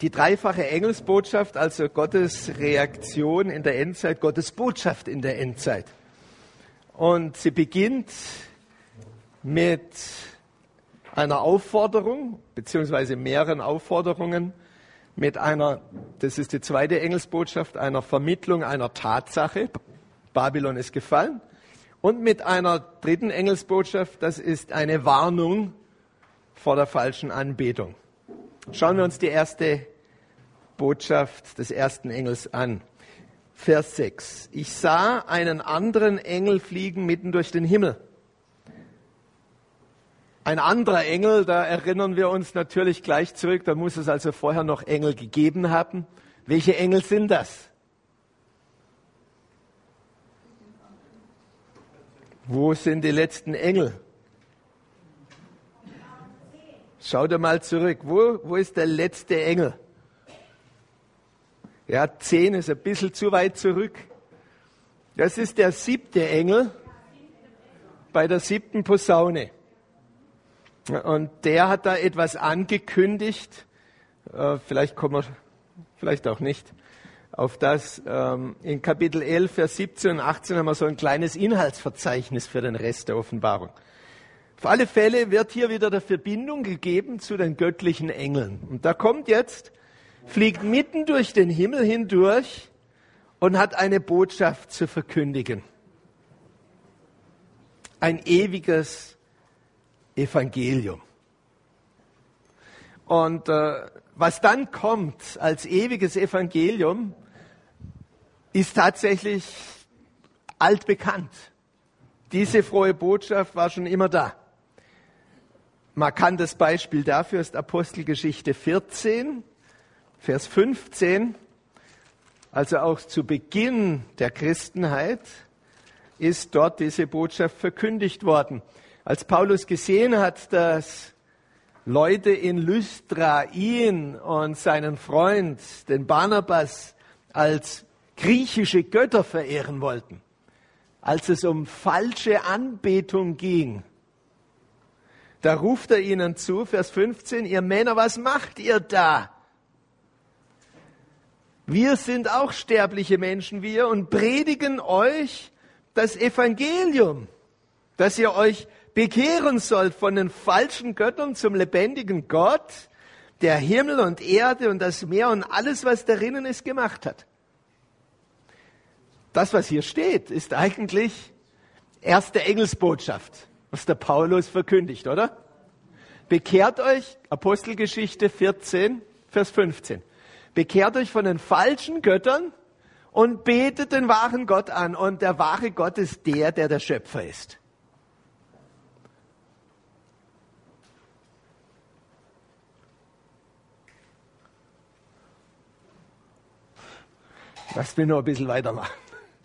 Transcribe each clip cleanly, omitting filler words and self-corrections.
Die dreifache Engelsbotschaft, also Gottes Reaktion in der Endzeit, Gottes Botschaft in der Endzeit. Und sie beginnt mit einer Aufforderung, beziehungsweise mehreren Aufforderungen, mit einer, das ist die zweite Engelsbotschaft, einer Vermittlung einer Tatsache, Babylon ist gefallen, und mit einer dritten Engelsbotschaft, das ist eine Warnung vor der falschen Anbetung. Schauen wir uns die erste Botschaft des ersten Engels an. Vers 6. Ich sah einen anderen Engel fliegen mitten durch den Himmel. Ein anderer Engel, da erinnern wir uns natürlich gleich zurück, da muss es also vorher noch Engel gegeben haben. Welche Engel sind das? Wo sind die letzten Engel? Schau dir mal zurück. Wo ist der letzte Engel? Ja, 10 ist ein bisschen zu weit zurück. Das ist der 7. Engel bei der 7. Posaune. Und der hat da etwas angekündigt. Vielleicht kommen wir, vielleicht auch nicht. Auf das in Kapitel 11, Vers 17 und 18 haben wir so ein kleines Inhaltsverzeichnis für den Rest der Offenbarung. Auf alle Fälle wird hier wieder der Verbindung gegeben zu den göttlichen Engeln. Und da kommt jetzt, fliegt mitten durch den Himmel hindurch und hat eine Botschaft zu verkündigen. Ein ewiges Evangelium. Und was dann kommt als ewiges Evangelium, ist tatsächlich altbekannt. Diese frohe Botschaft war schon immer da. Markantes Beispiel dafür ist Apostelgeschichte 14, Vers 15. Also auch zu Beginn der Christenheit ist dort diese Botschaft verkündigt worden. Als Paulus gesehen hat, dass Leute in Lystra ihn und seinen Freund, den Barnabas, als griechische Götter verehren wollten, als es um falsche Anbetung ging, da ruft er ihnen zu, Vers 15, ihr Männer, was macht ihr da? Wir sind auch sterbliche Menschen wie ihr und predigen euch das Evangelium, dass ihr euch bekehren sollt von den falschen Göttern zum lebendigen Gott, der Himmel und Erde und das Meer und alles, was darinnen ist, gemacht hat. Das, was hier steht, ist eigentlich erste Engelsbotschaft, was der Paulus verkündigt, oder? Bekehrt euch, Apostelgeschichte 14, Vers 15. Bekehrt euch von den falschen Göttern und betet den wahren Gott an. Und der wahre Gott ist der Schöpfer ist. Lasst mich noch ein bisschen weitermachen.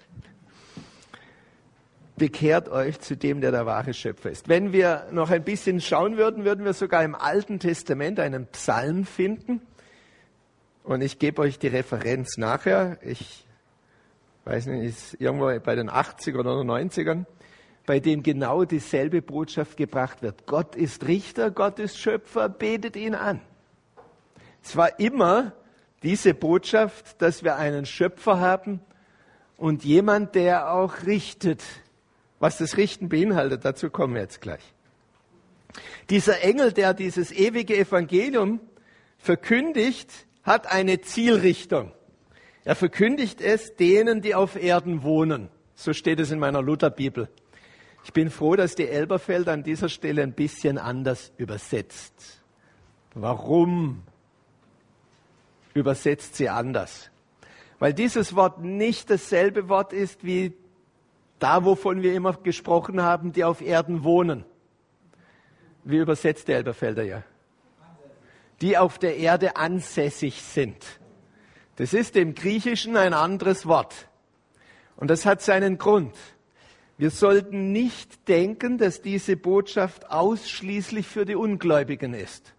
Bekehrt euch zu dem, der wahre Schöpfer ist. Wenn wir noch ein bisschen schauen würden, würden wir sogar im Alten Testament einen Psalm finden. Und ich gebe euch die Referenz nachher. Ich weiß nicht, ist irgendwo bei den 80er oder 90ern, bei dem genau dieselbe Botschaft gebracht wird. Gott ist Richter, Gott ist Schöpfer, betet ihn an. Es war immer diese Botschaft, dass wir einen Schöpfer haben und jemand, der auch richtet. Was das Richten beinhaltet, dazu kommen wir jetzt gleich. Dieser Engel, der dieses ewige Evangelium verkündigt, hat eine Zielrichtung. Er verkündigt es denen, die auf Erden wohnen. So steht es in meiner Lutherbibel. Ich bin froh, dass die Elberfelder an dieser Stelle ein bisschen anders übersetzt. Warum übersetzt sie anders? Weil dieses Wort nicht dasselbe Wort ist wie da, wovon wir immer gesprochen haben, die auf Erden wohnen. Wie übersetzt der Elberfelder ja? Die auf der Erde ansässig sind. Das ist im Griechischen ein anderes Wort. Und das hat seinen Grund. Wir sollten nicht denken, dass diese Botschaft ausschließlich für die Ungläubigen ist.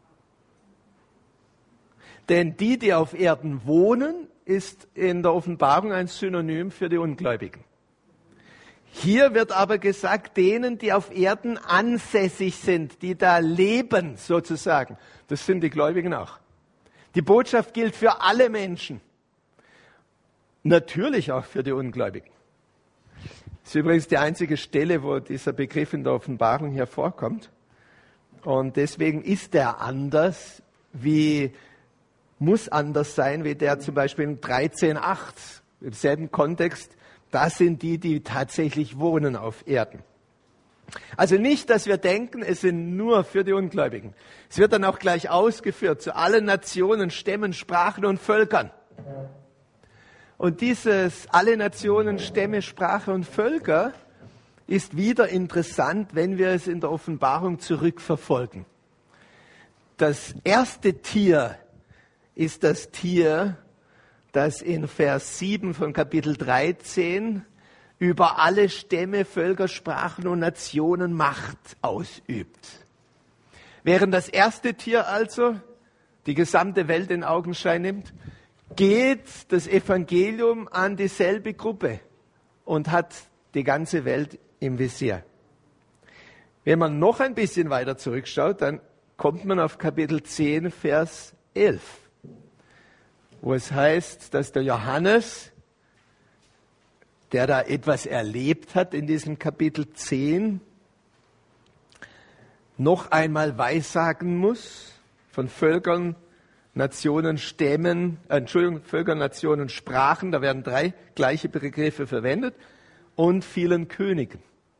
Denn die auf Erden wohnen, ist in der Offenbarung ein Synonym für die Ungläubigen. Hier wird aber gesagt, denen, die auf Erden ansässig sind, die da leben sozusagen. Das sind die Gläubigen auch. Die Botschaft gilt für alle Menschen. Natürlich auch für die Ungläubigen. Das ist übrigens die einzige Stelle, wo dieser Begriff in der Offenbarung hier vorkommt. Und deswegen ist er anders, muss anders sein, wie der zum Beispiel in 13,8, im selben Kontext. Das sind die tatsächlich wohnen auf Erden. Also nicht, dass wir denken, es sind nur für die Ungläubigen. Es wird dann auch gleich ausgeführt zu allen Nationen, Stämmen, Sprachen und Völkern. Und dieses alle Nationen, Stämme, Sprache und Völker ist wieder interessant, wenn wir es in der Offenbarung zurückverfolgen. Das erste Tier ist das Tier, das in Vers 7 von Kapitel 13 über alle Stämme, Völker, Sprachen und Nationen Macht ausübt. Während das erste Tier also die gesamte Welt in Augenschein nimmt, geht das Evangelium an dieselbe Gruppe und hat die ganze Welt im Visier. Wenn man noch ein bisschen weiter zurückschaut, dann kommt man auf Kapitel 10, Vers 11, wo es heißt, dass der Johannes, der da etwas erlebt hat in diesem Kapitel 10, noch einmal weissagen muss von Völkern, Nationen, Stämmen, Völkern, Nationen, Sprachen, da werden 3 gleiche Begriffe verwendet, und vielen Königen.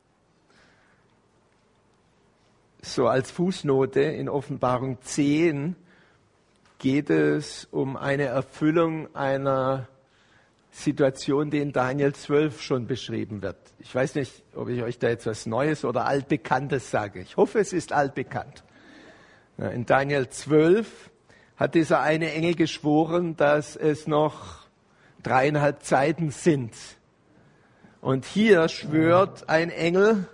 So als Fußnote in Offenbarung 10 geht es um eine Erfüllung einer Situation, die in Daniel 12 schon beschrieben wird. Ich weiß nicht, ob ich euch da jetzt was Neues oder Altbekanntes sage. Ich hoffe, es ist altbekannt. In Daniel 12 hat dieser eine Engel geschworen, dass es noch 3,5 Zeiten sind. Und hier schwört ein Engel,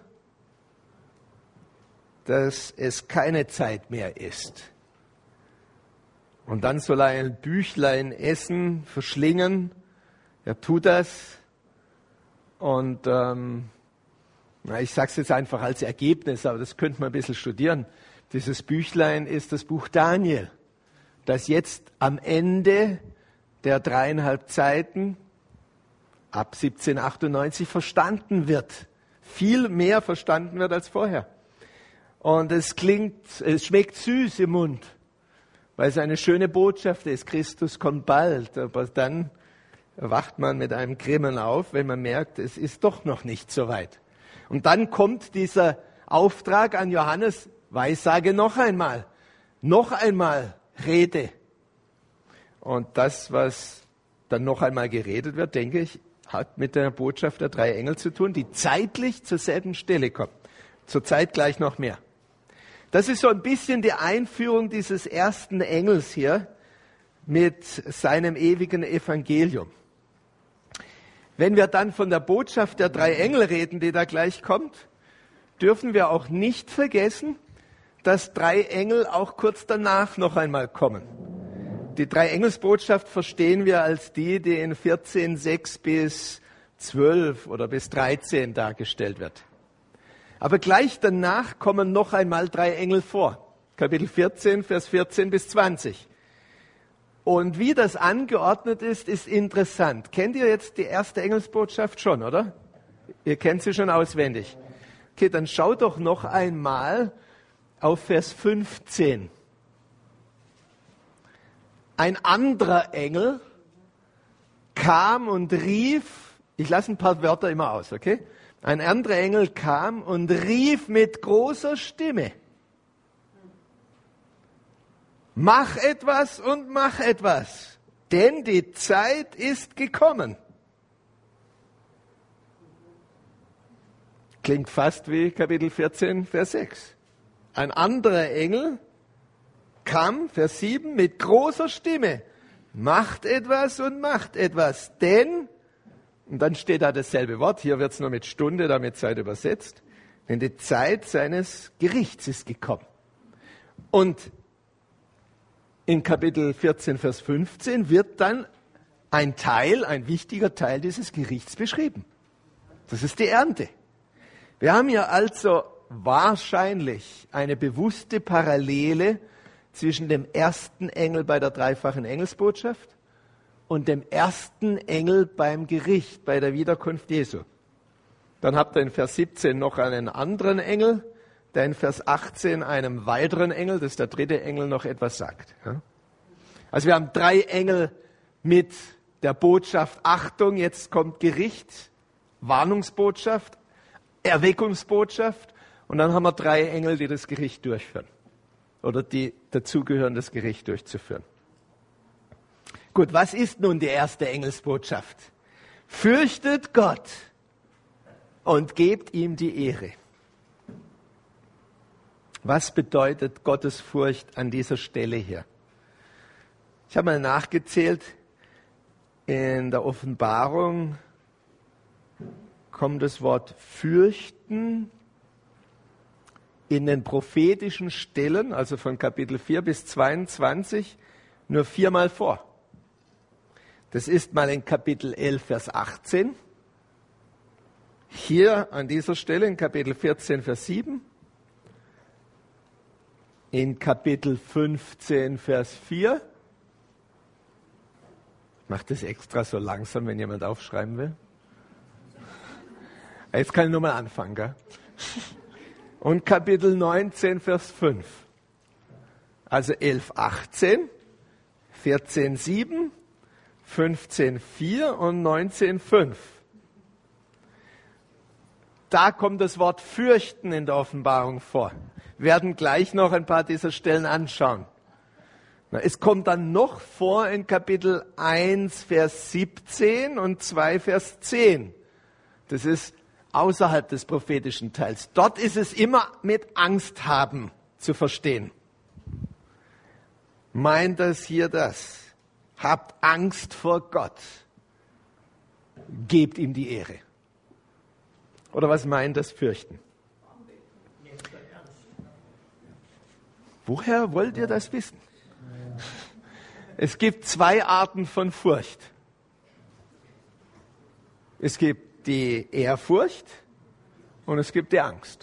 dass es keine Zeit mehr ist. Und dann soll er ein Büchlein essen, verschlingen. Er tut das. Und ich sage es jetzt einfach als Ergebnis, aber das könnte man ein bisschen studieren. Dieses Büchlein ist das Buch Daniel, das jetzt am Ende der 3,5 Zeiten ab 1798 verstanden wird. Viel mehr verstanden wird als vorher. Und es schmeckt süß im Mund, weil es eine schöne Botschaft ist. Christus kommt bald. Aber dann wacht man mit einem Grimmen auf, wenn man merkt, es ist doch noch nicht so weit. Und dann kommt dieser Auftrag an Johannes, weissage noch einmal rede. Und das, was dann noch einmal geredet wird, denke ich, hat mit der Botschaft der 3 Engel zu tun, die zeitlich zur selben Stelle kommen. Zur Zeit gleich noch mehr. Das ist so ein bisschen die Einführung dieses ersten Engels hier mit seinem ewigen Evangelium. Wenn wir dann von der Botschaft der 3 Engel reden, die da gleich kommt, dürfen wir auch nicht vergessen, dass 3 Engel auch kurz danach noch einmal kommen. Die 3 Engelsbotschaft verstehen wir als die in 14, 6 bis 12 oder bis 13 dargestellt wird. Aber gleich danach kommen noch einmal 3 Engel vor. Kapitel 14, Vers 14 bis 20. Und wie das angeordnet ist, ist interessant. Kennt ihr jetzt die erste Engelsbotschaft schon, oder? Ihr kennt sie schon auswendig. Okay, dann schaut doch noch einmal auf Vers 15. Ein anderer Engel kam und rief, ich lasse ein paar Wörter immer aus, okay? Ein anderer Engel kam und rief mit großer Stimme: Mach etwas und mach etwas, denn die Zeit ist gekommen. Klingt fast wie Kapitel 14, Vers 6. Ein anderer Engel kam, Vers 7, mit großer Stimme: Macht etwas und macht etwas, denn, und dann steht da dasselbe Wort, hier wird es nur mit Stunde, damit Zeit übersetzt, denn die Zeit seines Gerichts ist gekommen. Und in Kapitel 14, Vers 15 wird dann ein wichtiger Teil dieses Gerichts beschrieben. Das ist die Ernte. Wir haben hier also wahrscheinlich eine bewusste Parallele zwischen dem ersten Engel bei der dreifachen Engelsbotschaft und dem ersten Engel beim Gericht, bei der Wiederkunft Jesu. Dann habt ihr in Vers 17 noch einen anderen Engel, der in Vers 18 einem weiteren Engel, das ist der dritte Engel, noch etwas sagt. Also wir haben 3 Engel mit der Botschaft, Achtung, jetzt kommt Gericht, Warnungsbotschaft, Erweckungsbotschaft, und dann haben wir 3 Engel, die das Gericht durchführen oder die dazugehören, das Gericht durchzuführen. Gut, was ist nun die erste Engelsbotschaft? Fürchtet Gott und gebt ihm die Ehre. Was bedeutet Gottesfurcht an dieser Stelle hier? Ich habe mal nachgezählt, in der Offenbarung kommt das Wort fürchten in den prophetischen Stellen, also von Kapitel 4 bis 22, nur 4-mal vor. Das ist mal in Kapitel 11, Vers 18, hier an dieser Stelle in Kapitel 14, Vers 7, in Kapitel 15, Vers 4. Ich mache das extra so langsam, wenn jemand aufschreiben will. Jetzt kann ich nur mal anfangen. Gell? Und Kapitel 19, Vers 5. Also 11, 18, 14, 7, 15, 4 und 19, 5. Da kommt das Wort fürchten in der Offenbarung vor. Wir werden gleich noch ein paar dieser Stellen anschauen. Es kommt dann noch vor in Kapitel 1, Vers 17 und 2, Vers 10. Das ist außerhalb des prophetischen Teils. Dort ist es immer mit Angst haben zu verstehen. Meint das hier das? Habt Angst vor Gott. Gebt ihm die Ehre. Oder was meint das Fürchten? Woher wollt ihr das wissen? Es gibt 2 Arten von Furcht. Es gibt die Ehrfurcht und es gibt die Angst.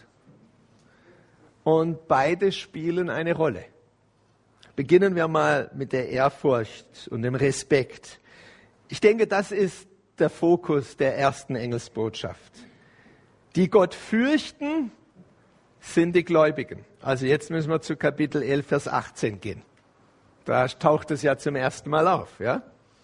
Und beide spielen eine Rolle. Beginnen wir mal mit der Ehrfurcht und dem Respekt. Ich denke, das ist der Fokus der ersten Engelsbotschaft. Die Gott fürchten, sind die Gläubigen. Also jetzt müssen wir zu Kapitel 11, Vers 18 gehen. Da taucht es ja zum ersten Mal auf. Ja?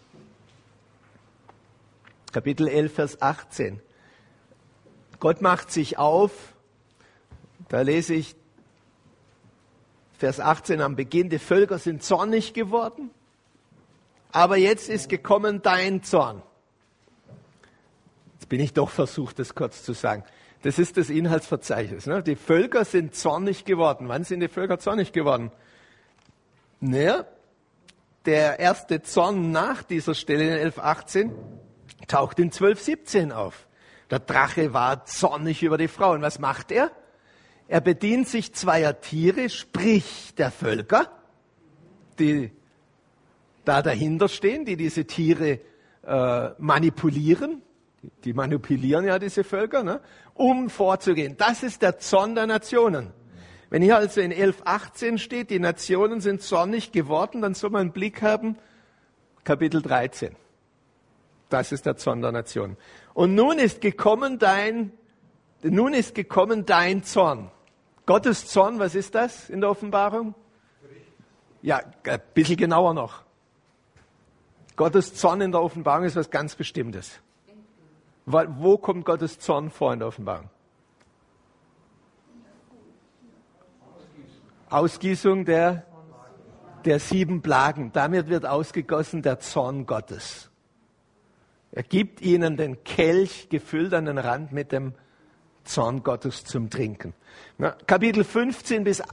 Kapitel 11, Vers 18. Gott macht sich auf, da lese ich Vers 18 am Beginn, die Völker sind zornig geworden, aber jetzt ist gekommen dein Zorn. Jetzt bin ich doch versucht, das kurz zu sagen. Das ist das Inhaltsverzeichnis. Ne? Die Völker sind zornig geworden. Wann sind die Völker zornig geworden? Naja, der erste Zorn nach dieser Stelle in 11,18 taucht in 12,17 auf. Der Drache war zornig über die Frauen. Was macht er? Er bedient sich 2 Tiere, sprich der Völker, die da dahinter stehen, die diese Tiere manipulieren. Die manipulieren ja diese Völker, ne? Um vorzugehen. Das ist der Zorn der Nationen. Wenn hier also in 11,18 steht, die Nationen sind zornig geworden, dann soll man einen Blick haben, Kapitel 13. Das ist der Zorn der Nationen. Und nun ist gekommen dein Zorn. Gottes Zorn, was ist das in der Offenbarung? Ja, ein bisschen genauer noch. Gottes Zorn in der Offenbarung ist was ganz Bestimmtes. Wo kommt Gottes Zorn vor in der Offenbarung? Ausgießung der 7 Plagen. Damit wird ausgegossen der Zorn Gottes. Er gibt ihnen den Kelch gefüllt an den Rand mit dem Zorn Gottes zum Trinken. Kapitel 15 bis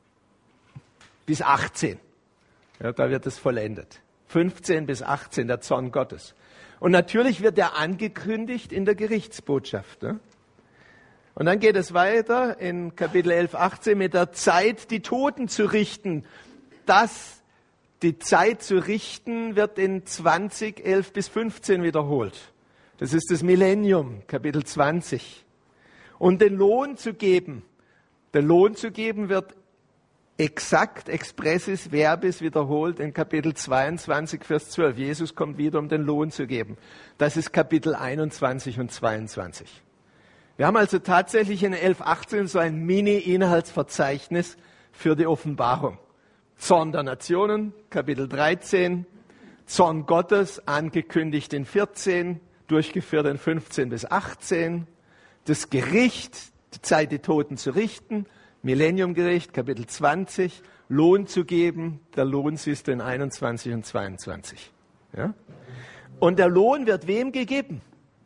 18. Ja, da wird es vollendet. 15 bis 18, der Zorn Gottes. Und natürlich wird er angekündigt in der Gerichtsbotschaft. Ne? Und dann geht es weiter in Kapitel 11, 18 mit der Zeit, die Toten zu richten. Die Zeit zu richten wird in 20, 11 bis 15 wiederholt. Das ist das Millennium, Kapitel 20. Und den Lohn zu geben. Den Lohn zu geben wird exakt expressis verbis wiederholt in Kapitel 22, Vers 12. Jesus kommt wieder, um den Lohn zu geben. Das ist Kapitel 21 und 22. Wir haben also tatsächlich in 11,18 so ein Mini-Inhaltsverzeichnis für die Offenbarung. Zorn der Nationen, Kapitel 13, Zorn Gottes, angekündigt in 14, durchgeführt in 15 bis 18, das Gericht, die Zeit, die Toten zu richten, Millenniumgericht, Kapitel 20, Lohn zu geben, der Lohn siehst du in 21 und 22. Ja? Und der Lohn wird wem gegeben?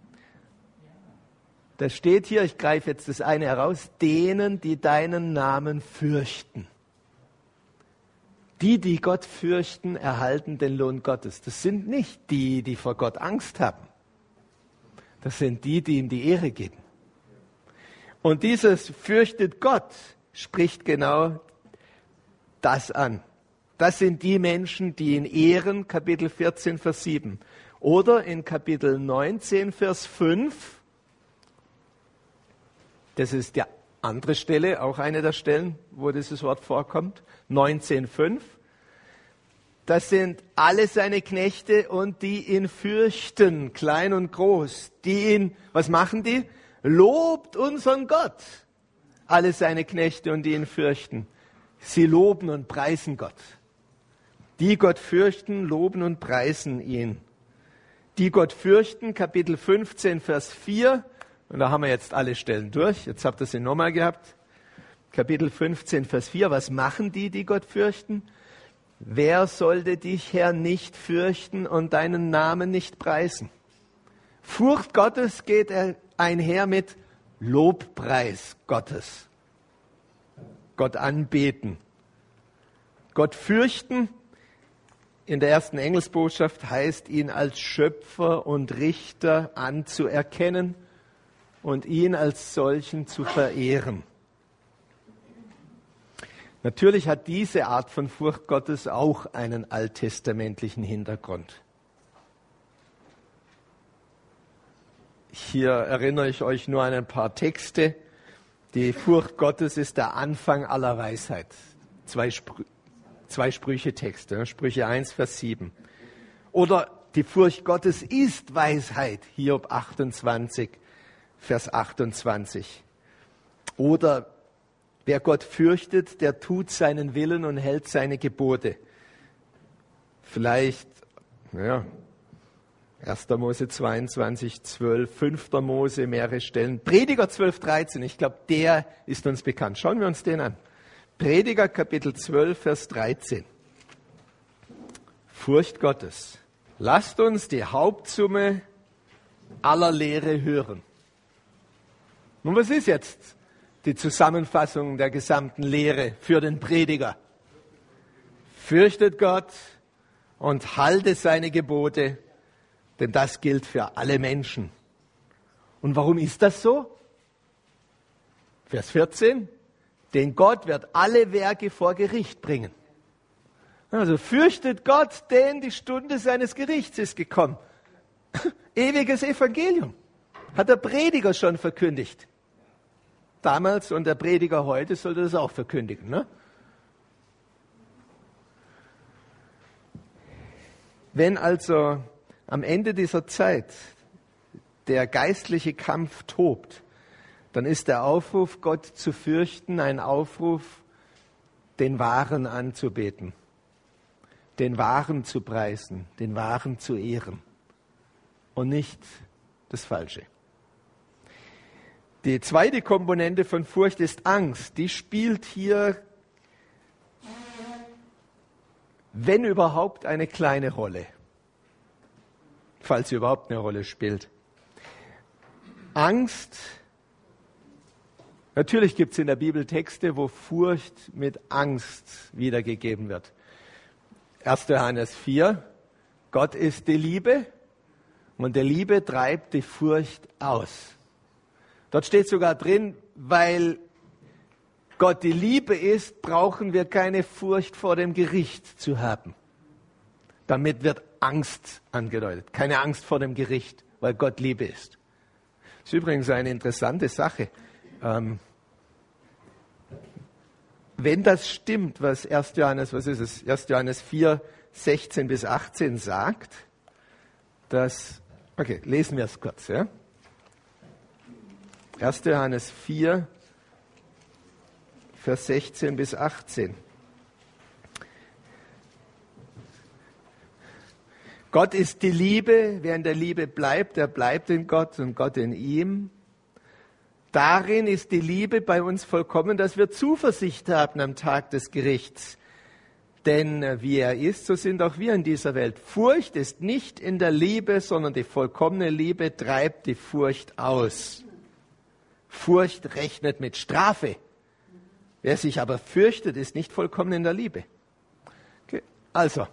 Das steht hier, ich greife jetzt das eine heraus, denen, die deinen Namen fürchten. Die, die Gott fürchten, erhalten den Lohn Gottes. Das sind nicht die, die vor Gott Angst haben. Das sind die, die ihm die Ehre geben. Und dieses fürchtet Gott spricht genau das an. Das sind die Menschen, die ihn ehren, Kapitel 14, Vers 7. Oder in Kapitel 19, Vers 5, das ist die andere Stelle, auch eine der Stellen, wo dieses Wort vorkommt, 19,5. Das sind alle seine Knechte und die ihn fürchten, klein und groß. Die ihn, was machen die? Lobt unseren Gott. Alle seine Knechte und die ihn fürchten. Sie loben und preisen Gott. Die Gott fürchten, loben und preisen ihn. Die Gott fürchten, Kapitel 15, Vers 4. Und da haben wir jetzt alle Stellen durch. Jetzt habt ihr sie nochmal gehabt. Kapitel 15, Vers 4. Was machen die, die Gott fürchten? Wer sollte dich, Herr, nicht fürchten und deinen Namen nicht preisen? Furcht Gottes geht einher mit Lobpreis Gottes. Gott anbeten. Gott fürchten in der ersten Engelsbotschaft heißt, ihn als Schöpfer und Richter anzuerkennen und ihn als solchen zu verehren. Natürlich hat diese Art von Furcht Gottes auch einen alttestamentlichen Hintergrund. Hier erinnere ich euch nur an ein paar Texte. Die Furcht Gottes ist der Anfang aller Weisheit. Zwei Sprüche-Texte, Sprüche 1, Vers 7. Oder die Furcht Gottes ist Weisheit, Hiob 28, Vers 28. Oder wer Gott fürchtet, der tut seinen Willen und hält seine Gebote. Vielleicht, 1. Mose 22, 12, 5. Mose, mehrere Stellen. Prediger 12, 13, ich glaube, der ist uns bekannt. Schauen wir uns den an. Prediger Kapitel 12, Vers 13. Furcht Gottes. Lasst uns die Hauptsumme aller Lehre hören. Nun, was ist jetzt die Zusammenfassung der gesamten Lehre für den Prediger? Fürchtet Gott und halte seine Gebote, denn das gilt für alle Menschen. Und warum ist das so? Vers 14. Denn Gott wird alle Werke vor Gericht bringen. Also fürchtet Gott, denn die Stunde seines Gerichts ist gekommen. Ewiges Evangelium. Hat der Prediger schon verkündigt. Damals und der Prediger heute sollte das auch verkündigen. Ne? Wenn also am Ende dieser Zeit der geistliche Kampf tobt, dann ist der Aufruf, Gott zu fürchten, ein Aufruf, den Wahren anzubeten, den Wahren zu preisen, den Wahren zu ehren und nicht das Falsche. Die zweite Komponente von Furcht ist Angst. Die spielt hier, wenn überhaupt, eine kleine Rolle, falls sie überhaupt eine Rolle spielt. Angst, natürlich gibt es in der Bibel Texte, wo Furcht mit Angst wiedergegeben wird. 1. Johannes 4, Gott ist die Liebe und die Liebe treibt die Furcht aus. Dort steht sogar drin, weil Gott die Liebe ist, brauchen wir keine Furcht vor dem Gericht zu haben. Damit wird Angst angedeutet. Keine Angst vor dem Gericht, weil Gott Liebe ist. Das ist übrigens eine interessante Sache. wenn das stimmt, was 1. Johannes 4, 16 bis 18 sagt, okay, lesen wir es kurz, ja? 1. Johannes 4, Vers 16 bis 18. Gott ist die Liebe, wer in der Liebe bleibt, der bleibt in Gott und Gott in ihm. Darin ist die Liebe bei uns vollkommen, dass wir Zuversicht haben am Tag des Gerichts. Denn wie er ist, so sind auch wir in dieser Welt. Furcht ist nicht in der Liebe, sondern die vollkommene Liebe treibt die Furcht aus. Furcht rechnet mit Strafe. Wer sich aber fürchtet, ist nicht vollkommen in der Liebe. Okay. Also,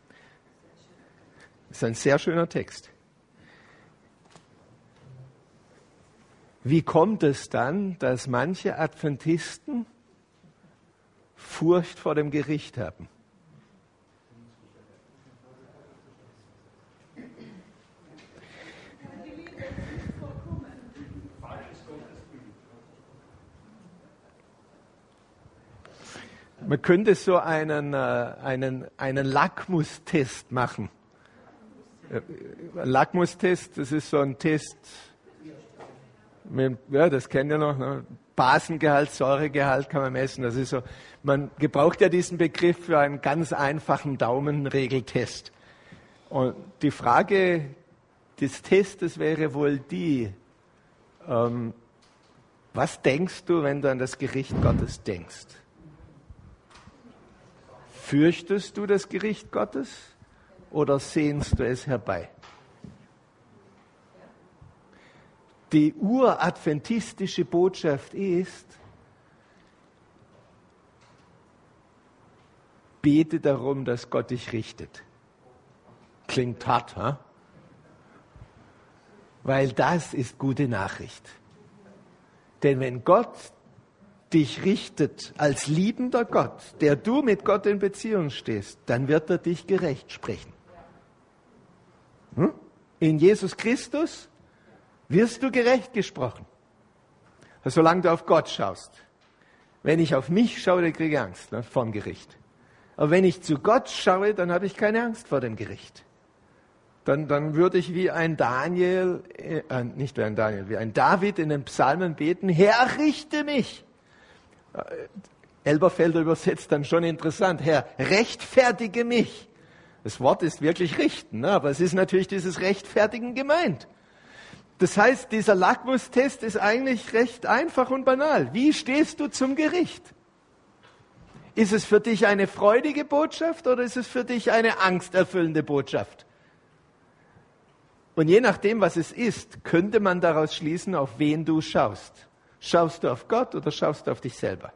das ist ein sehr schöner Text. Wie kommt es dann, dass manche Adventisten Furcht vor dem Gericht haben? Man könnte so einen Lackmustest machen. Lackmustest, das ist so ein Test, ja, das kennt ihr noch, ne? Basengehalt, Säuregehalt kann man messen. Das ist so, man gebraucht ja diesen Begriff für einen ganz einfachen Daumenregeltest. Und die Frage des Testes wäre wohl die, was denkst du, wenn du an das Gericht Gottes denkst? Fürchtest du das Gericht Gottes oder sehnst du es herbei? Die uradventistische Botschaft ist, bete darum, dass Gott dich richtet. Klingt hart, ha? Weil das ist gute Nachricht. Denn wenn Gott dich richtet als liebender Gott, der du mit Gott in Beziehung stehst, dann wird er dich gerecht sprechen. In Jesus Christus wirst du gerecht gesprochen. Solange du auf Gott schaust. Wenn ich auf mich schaue, dann kriege ich Angst vor dem Gericht. Aber wenn ich zu Gott schaue, dann habe ich keine Angst vor dem Gericht. Dann würde ich wie ein David in den Psalmen beten, Herr, richte mich. Elberfelder übersetzt dann schon interessant, Herr, rechtfertige mich. Das Wort ist wirklich richten, ne? Aber es ist natürlich dieses Rechtfertigen gemeint. Das heißt, dieser Lackmustest ist eigentlich recht einfach und banal. Wie stehst du zum Gericht? Ist es für dich eine freudige Botschaft oder ist es für dich eine angsterfüllende Botschaft? Und je nachdem, was es ist, könnte man daraus schließen, auf wen du schaust. Schaust du auf Gott oder schaust du auf dich selber?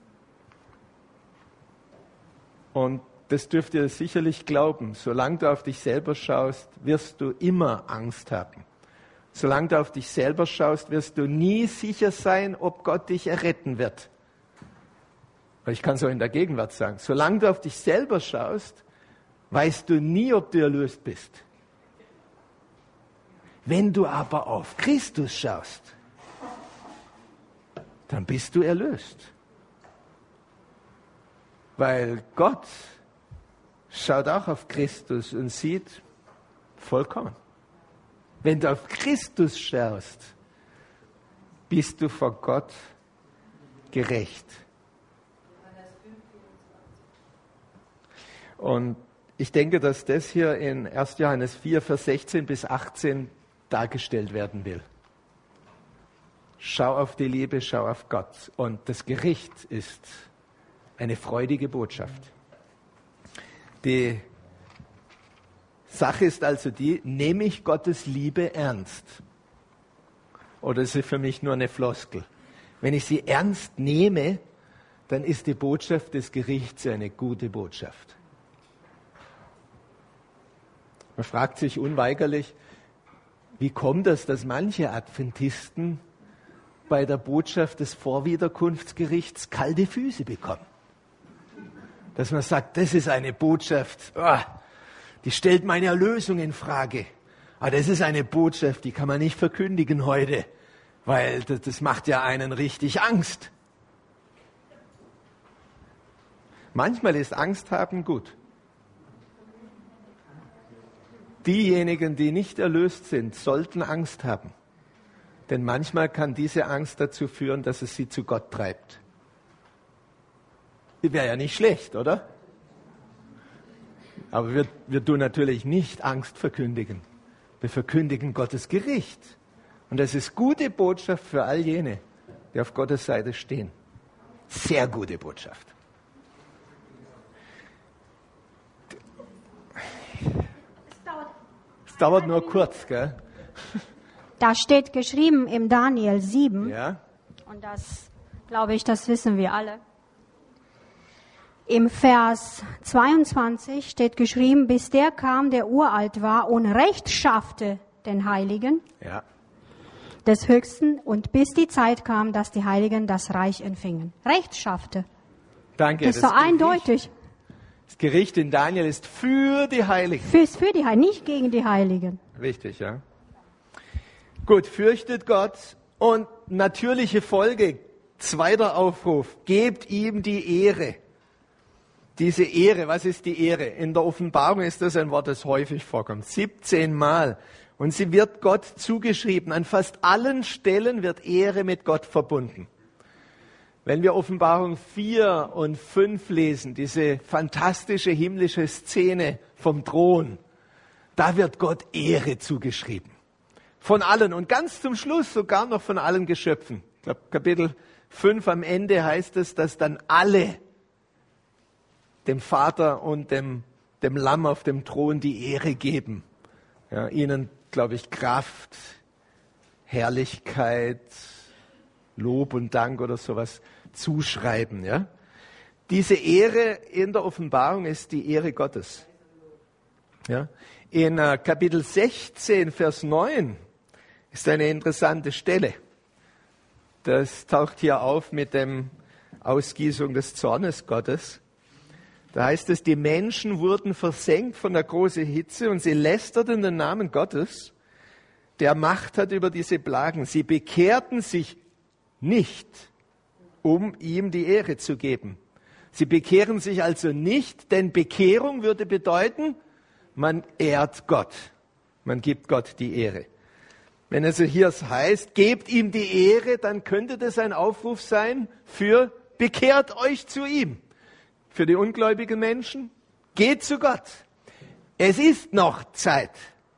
Und das dürft ihr sicherlich glauben. Solange du auf dich selber schaust, wirst du immer Angst haben. Solange du auf dich selber schaust, wirst du nie sicher sein, ob Gott dich erretten wird. Ich kann es auch in der Gegenwart sagen. Solange du auf dich selber schaust, weißt du nie, ob du erlöst bist. Wenn du aber auf Christus schaust, dann bist du erlöst. Weil Gott schaut auch auf Christus und sieht vollkommen. Wenn du auf Christus schaust, bist du vor Gott gerecht. Und ich denke, dass das hier in 1. Johannes 4, Vers 16 bis 18 dargestellt werden will. Schau auf die Liebe, schau auf Gott. Und das Gericht ist eine freudige Botschaft. Die Sache ist also die, nehme ich Gottes Liebe ernst? Oder ist sie für mich nur eine Floskel? Wenn ich sie ernst nehme, dann ist die Botschaft des Gerichts eine gute Botschaft. Man fragt sich unweigerlich, wie kommt es, dass manche Adventisten bei der Botschaft des Vorwiederkunftsgerichts kalte Füße bekommen? Dass man sagt, das ist eine Botschaft, die stellt meine Erlösung in Frage. Aber das ist eine Botschaft, die kann man nicht verkündigen heute, weil das macht ja einen richtig Angst. Manchmal ist Angst haben gut. Diejenigen, die nicht erlöst sind, sollten Angst haben. Denn manchmal kann diese Angst dazu führen, dass es sie zu Gott treibt. Wäre ja nicht schlecht, oder? Aber wir tun natürlich nicht Angst verkündigen. Wir verkündigen Gottes Gericht. Und das ist gute Botschaft für all jene, die auf Gottes Seite stehen. Sehr gute Botschaft. Es dauert nur kurz, gell? Da steht geschrieben im Daniel 7, Ja. und das, glaube ich, das wissen wir alle. Im Vers 22 steht geschrieben, bis der kam, der uralt war und Recht schaffte den Heiligen Ja. des Höchsten und bis die Zeit kam, dass die Heiligen das Reich empfingen. Recht schaffte. Danke. Das ist so eindeutig. Das Gericht in Daniel ist für die Heiligen. Für die Heiligen, nicht gegen die Heiligen. Richtig, ja. Gut, fürchtet Gott und natürliche Folge, zweiter Aufruf, gebt ihm die Ehre. Diese Ehre, was ist die Ehre? In der Offenbarung ist das ein Wort, das häufig vorkommt. 17 Mal. Und sie wird Gott zugeschrieben. An fast allen Stellen wird Ehre mit Gott verbunden. Wenn wir Offenbarung 4 und 5 lesen, diese fantastische himmlische Szene vom Thron, da wird Gott Ehre zugeschrieben. Von allen und ganz zum Schluss sogar noch von allen Geschöpfen. Ich glaube, Kapitel 5 am Ende heißt es, dass dann alle dem Vater und dem Lamm auf dem Thron die Ehre geben. Ja, ihnen, glaube ich, Kraft, Herrlichkeit, Lob und Dank oder sowas zuschreiben. Ja? Diese Ehre in der Offenbarung ist die Ehre Gottes. Ja? In Kapitel 16, Vers 9 ist eine interessante Stelle. Das taucht hier auf mit dem Ausgießung des Zornes Gottes. Da heißt es, die Menschen wurden versenkt von der großen Hitze und sie lästerten den Namen Gottes, der Macht hat über diese Plagen. Sie bekehrten sich nicht, um ihm die Ehre zu geben. Sie bekehren sich also nicht, denn Bekehrung würde bedeuten, man ehrt Gott. Man gibt Gott die Ehre. Wenn also hier es heißt, gebt ihm die Ehre, dann könnte das ein Aufruf sein für bekehrt euch zu ihm. Für die ungläubigen Menschen, geht zu Gott. Es ist noch Zeit.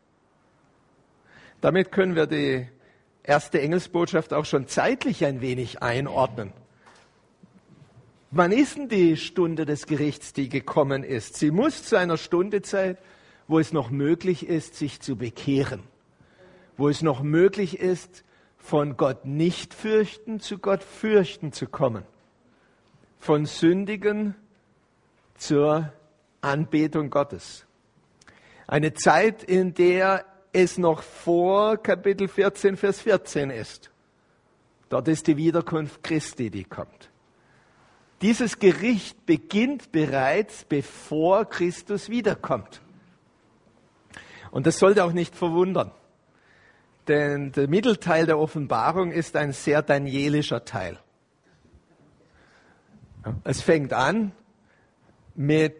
Damit können wir die erste Engelsbotschaft auch schon zeitlich ein wenig einordnen. Wann ist denn die Stunde des Gerichts, die gekommen ist? Sie muss zu einer Stunde Zeit, wo es noch möglich ist, sich zu bekehren. Wo es noch möglich ist, von Gott nicht fürchten zu Gott fürchten zu kommen. Von Sündigen zur Anbetung Gottes. Eine Zeit, in der es noch vor Kapitel 14, Vers 14 ist. Dort ist die Wiederkunft Christi, die kommt. Dieses Gericht beginnt bereits, bevor Christus wiederkommt. Und das sollte auch nicht verwundern. Denn der Mittelteil der Offenbarung ist ein sehr danielischer Teil. Es fängt an mit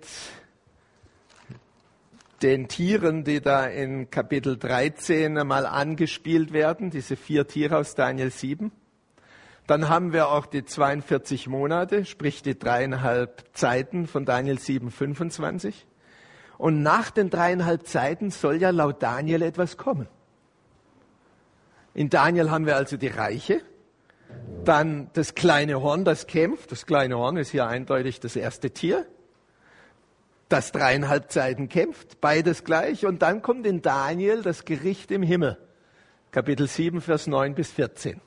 den Tieren, die da in Kapitel 13 einmal angespielt werden, diese 4 Tiere aus Daniel 7. Dann haben wir auch die 42 Monate, sprich die 3,5 Zeiten von Daniel 7, 25. Und nach den 3,5 Zeiten soll ja laut Daniel etwas kommen. In Daniel haben wir also die Reiche, dann das kleine Horn, das kämpft. Das kleine Horn ist hier eindeutig das erste Tier. Das 3,5 Zeiten kämpft, beides gleich. Und dann kommt in Daniel das Gericht im Himmel. Kapitel 7, Vers 9 bis 14.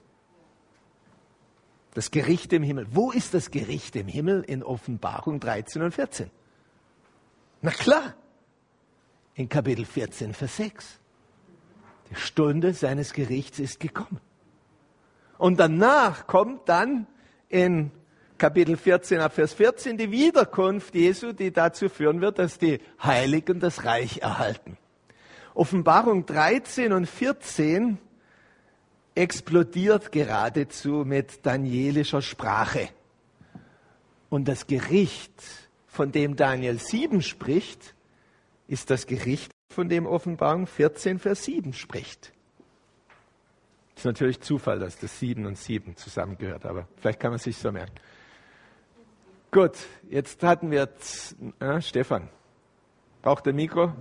Das Gericht im Himmel. Wo ist das Gericht im Himmel in Offenbarung 13 und 14? Na klar, in Kapitel 14, Vers 6. Die Stunde seines Gerichts ist gekommen. Und danach kommt dann in Kapitel 14 ab Vers 14 die Wiederkunft Jesu, die dazu führen wird, dass die Heiligen das Reich erhalten. Offenbarung 13 und 14 explodiert geradezu mit danielischer Sprache. Und das Gericht von dem Daniel 7 spricht, ist das Gericht, von dem Offenbarung 14, Vers 7 spricht. Ist natürlich Zufall, dass das 7 und 7 zusammengehört, aber vielleicht kann man sich so merken. Gut, jetzt hatten wir Stefan. Braucht der Mikro?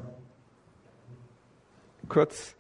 Kurz.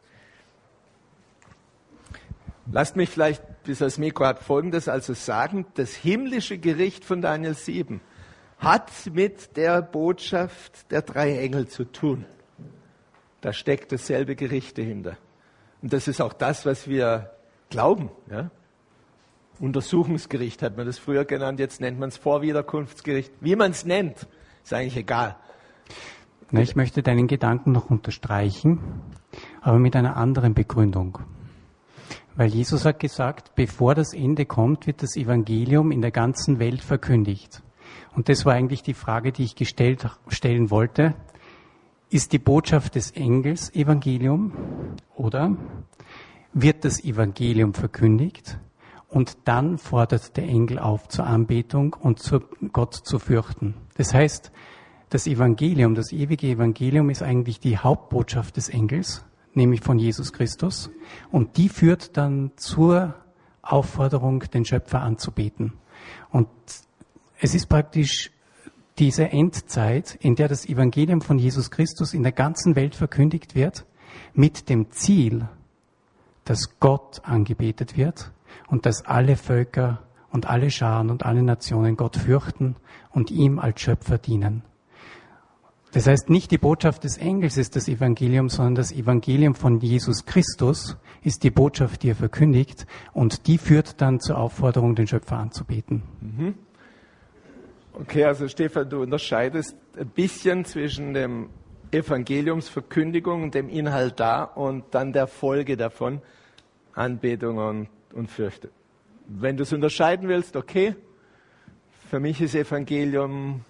Lasst mich vielleicht, bis das Mikro hat, Folgendes also sagen. Das himmlische Gericht von Daniel 7 hat mit der Botschaft der 3 Engel zu tun. Da steckt dasselbe Gericht dahinter. Und das ist auch das, was wir glauben. Ja? Untersuchungsgericht hat man das früher genannt, jetzt nennt man es Vorwiederkunftsgericht. Wie man es nennt, ist eigentlich egal. Na, ich möchte deinen Gedanken noch unterstreichen, aber mit einer anderen Begründung. Weil Jesus hat gesagt, bevor das Ende kommt, wird das Evangelium in der ganzen Welt verkündigt. Und das war eigentlich die Frage, die ich stellen wollte. Ist die Botschaft des Engels Evangelium oder wird das Evangelium verkündigt und dann fordert der Engel auf zur Anbetung und Gott zu fürchten? Das heißt, das Evangelium, das ewige Evangelium ist eigentlich die Hauptbotschaft des Engels, nämlich von Jesus Christus, und die führt dann zur Aufforderung, den Schöpfer anzubeten. Und es ist praktisch diese Endzeit, in der das Evangelium von Jesus Christus in der ganzen Welt verkündigt wird, mit dem Ziel, dass Gott angebetet wird und dass alle Völker und alle Scharen und alle Nationen Gott fürchten und ihm als Schöpfer dienen. Das heißt, nicht die Botschaft des Engels ist das Evangelium, sondern das Evangelium von Jesus Christus ist die Botschaft, die er verkündigt, und die führt dann zur Aufforderung, den Schöpfer anzubeten. Mhm. Okay, also Stefan, du unterscheidest ein bisschen zwischen dem Evangeliumsverkündigung und dem Inhalt da und dann der Folge davon, Anbetung und Fürchte. Wenn du es unterscheiden willst, okay. Für mich ist Evangelium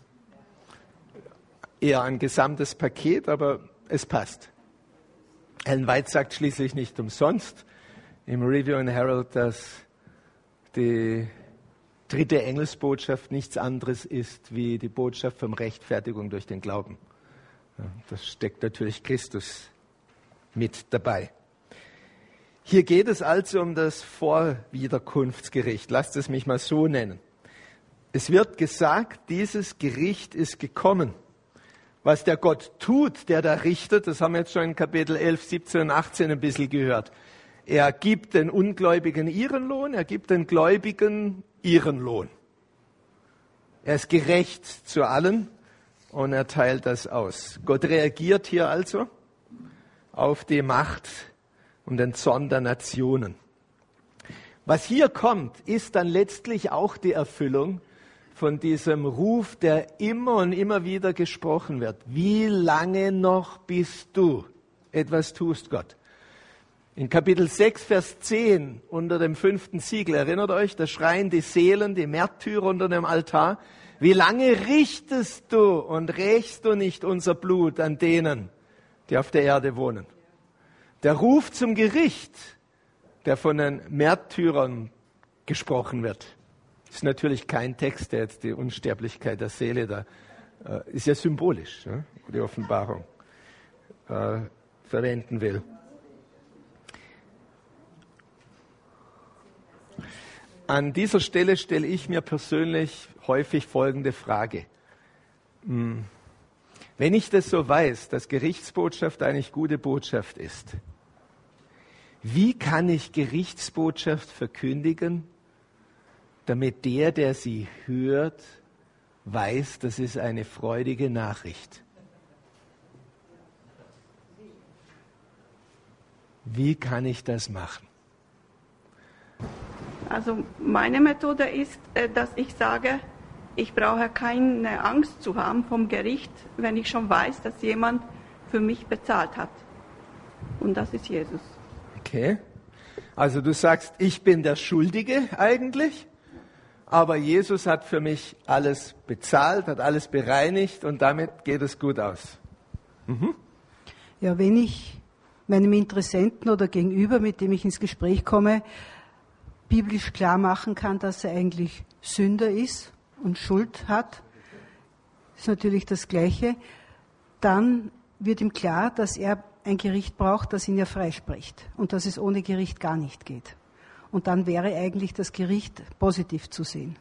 eher ein gesamtes Paket, aber es passt. Ellen White sagt schließlich nicht umsonst im Review and Herald, dass die 3. Engelsbotschaft nichts anderes ist wie die Botschaft von Rechtfertigung durch den Glauben. Ja, das steckt natürlich Christus mit dabei. Hier geht es also um das Vorwiederkunftsgericht. Lasst es mich mal so nennen. Es wird gesagt, dieses Gericht ist gekommen. Was der Gott tut, der da richtet, das haben wir jetzt schon in Kapitel 11, 17 und 18 ein bisschen gehört. Er gibt den Ungläubigen ihren Lohn, er gibt den Gläubigen ihren Lohn. Er ist gerecht zu allen und er teilt das aus. Gott reagiert hier also auf die Macht und den Zorn der Nationen. Was hier kommt, ist dann letztlich auch die Erfüllung von diesem Ruf, der immer und immer wieder gesprochen wird. Wie lange noch, bis du etwas tust, Gott? In Kapitel 6, Vers 10 unter dem 5. Siegel, erinnert euch, da schreien die Seelen, die Märtyrer unter dem Altar, wie lange richtest du und rächst du nicht unser Blut an denen, die auf der Erde wohnen? Der Ruf zum Gericht, der von den Märtyrern gesprochen wird, ist natürlich kein Text, der jetzt die Unsterblichkeit der Seele da, ist ja symbolisch, ja, die Offenbarung verwenden will. An dieser Stelle stelle ich mir persönlich häufig folgende Frage. Wenn ich das so weiß, dass Gerichtsbotschaft eigentlich gute Botschaft ist, wie kann ich Gerichtsbotschaft verkündigen, damit der sie hört, weiß, das ist eine freudige Nachricht? Wie kann ich das machen? Also meine Methode ist, dass ich sage, ich brauche keine Angst zu haben vom Gericht, wenn ich schon weiß, dass jemand für mich bezahlt hat. Und das ist Jesus. Okay. Also du sagst, ich bin der Schuldige eigentlich, aber Jesus hat für mich alles bezahlt, hat alles bereinigt und damit geht es gut aus. Mhm. Ja, wenn ich meinem Interessenten oder Gegenüber, mit dem ich ins Gespräch komme, biblisch klar machen kann, dass er eigentlich Sünder ist und Schuld hat, ist natürlich das Gleiche, dann wird ihm klar, dass er ein Gericht braucht, das ihn ja freispricht und dass es ohne Gericht gar nicht geht. Und dann wäre eigentlich das Gericht positiv zu sehen.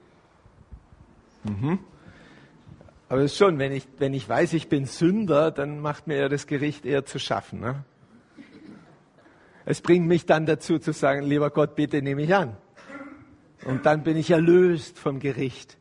Aber es ist schon, wenn ich weiß, ich bin Sünder, dann macht mir ja das Gericht eher zu schaffen. Ne? Es bringt mich dann dazu zu sagen, lieber Gott, bitte nehme mich an. Und dann bin ich erlöst vom Gericht.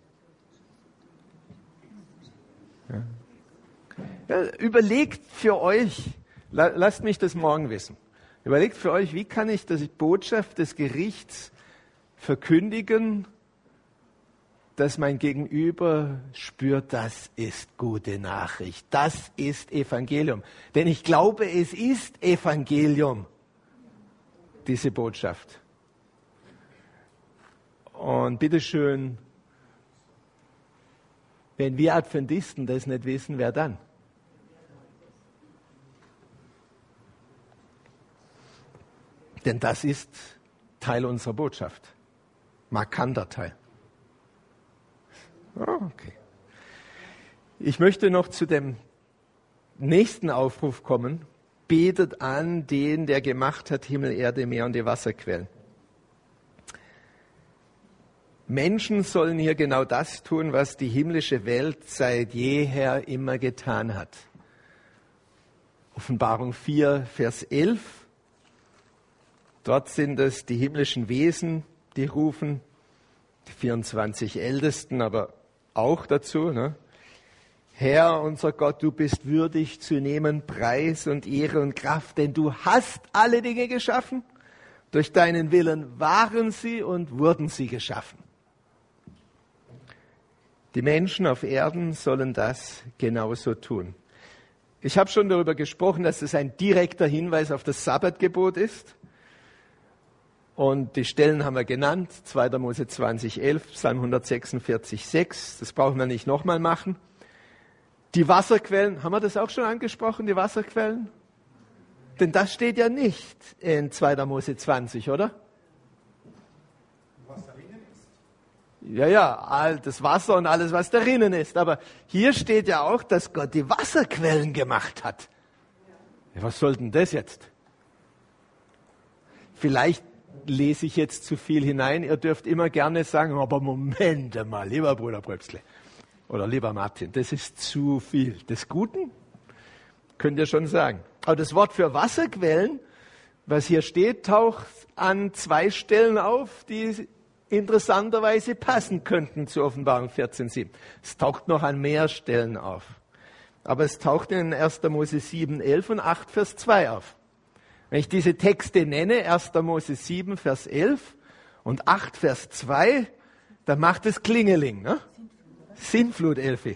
Ja. Ja, überlegt für euch, lasst mich das morgen wissen, überlegt für euch, wie kann ich die Botschaft des Gerichts verkündigen, dass mein Gegenüber spürt, das ist gute Nachricht, das ist Evangelium. Denn ich glaube, es ist Evangelium, diese Botschaft. Und bitteschön, wenn wir Adventisten das nicht wissen, wer dann? Denn das ist Teil unserer Botschaft. Markanter Teil. Okay. Ich möchte noch zu dem nächsten Aufruf kommen. Betet an den, der gemacht hat Himmel, Erde, Meer und die Wasserquellen. Menschen sollen hier genau das tun, was die himmlische Welt seit jeher immer getan hat. Offenbarung 4, Vers 11. Dort sind es die himmlischen Wesen, die rufen, die 24 Ältesten, aber auch dazu, ne? Herr, unser Gott, du bist würdig zu nehmen Preis und Ehre und Kraft, denn du hast alle Dinge geschaffen. Durch deinen Willen waren sie und wurden sie geschaffen. Die Menschen auf Erden sollen das genauso tun. Ich habe schon darüber gesprochen, dass es ein direkter Hinweis auf das Sabbatgebot ist. Und die Stellen haben wir genannt, 2. Mose 20,11, Psalm 146,6. Das brauchen wir nicht nochmal machen. Die Wasserquellen, haben wir das auch schon angesprochen, die Wasserquellen? Denn das steht ja nicht in 2. Mose 20, oder? Was darin ist? Ja, all das Wasser und alles, was darin ist. Aber hier steht ja auch, dass Gott die Wasserquellen gemacht hat. Ja, was soll denn das jetzt? Vielleicht lese ich jetzt zu viel hinein. Ihr dürft immer gerne sagen, aber Moment mal, lieber Bruder Pröpsle oder lieber Martin, das ist zu viel. Des Guten könnt ihr schon sagen. Aber das Wort für Wasserquellen, was hier steht, taucht an 2 Stellen auf, die interessanterweise passen könnten zu Offenbarung 14,7. Es taucht noch an mehr Stellen auf. Aber es taucht in 1. Mose 7,11 und 8, Vers 2 auf. Wenn ich diese Texte nenne, 1. Mose 7, Vers 11 und 8, Vers 2, dann macht es Klingeling, ne? Sintflut, Elfi.